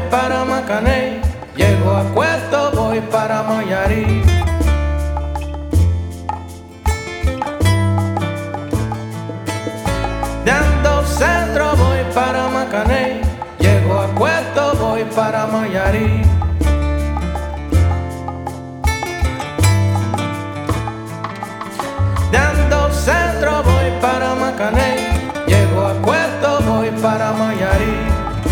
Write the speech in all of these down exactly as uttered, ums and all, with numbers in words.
para Macaney, llego a Puerto, voy para Mayarí. Dando centro voy para Macaney, llego a Puerto, voy para Mayarí. Dando centro voy para Macaney, llego a Puerto, voy para Mayarí.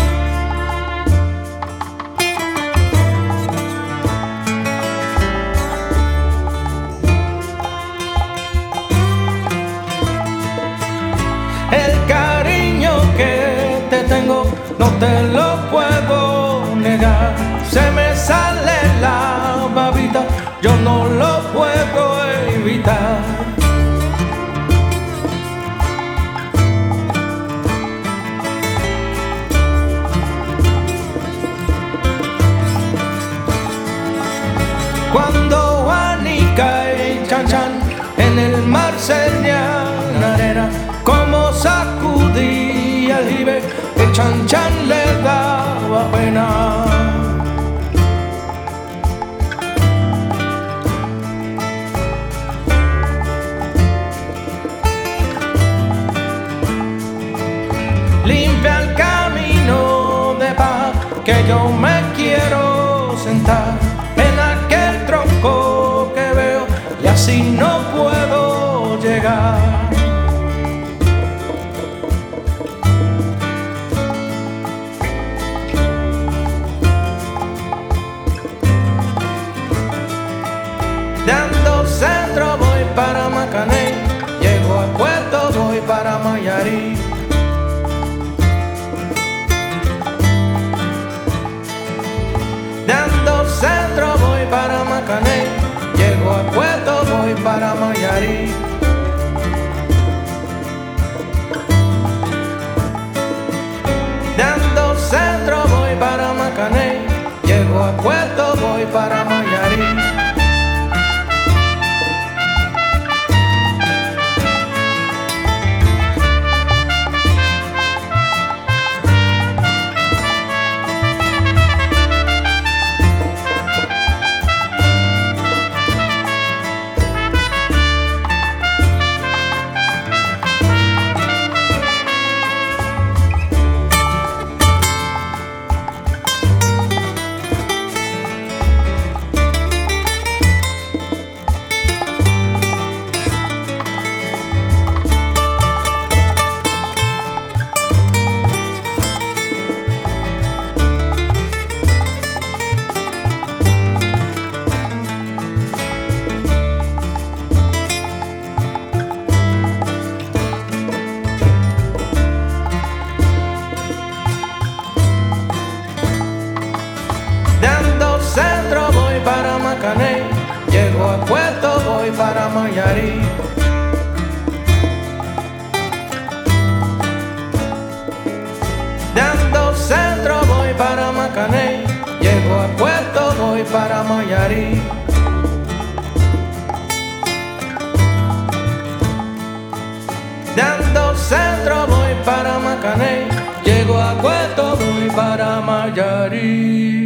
El cariño que te tengo no te lo puedo negar. Se me sale la babita, yo no lo puedo evitar. Cuando Juanica y Chan Chan en el mar señan arena, como sacudía el jibe, el Chan Chan le daba pena. Limpia el camino de paz, que yo me quiero sentar en aquel tronco que veo y así no puedo llegar. Dando centro voy para Macaney, llego a Puerto, voy para Mayarí. Dando centro voy para Macaney, llego a Puerto, voy para Mayarí. Dando centro voy para Macaney, llego a Puerto, voy para Mayarí. Dando centro voy para Macaney, llego a Puerto, voy para Mayarí. Dando centro voy para Macaney, llego a Puerto, voy para Mayarí. Dando centro voy para Macaney, llego a Puerto, voy para Mayarí.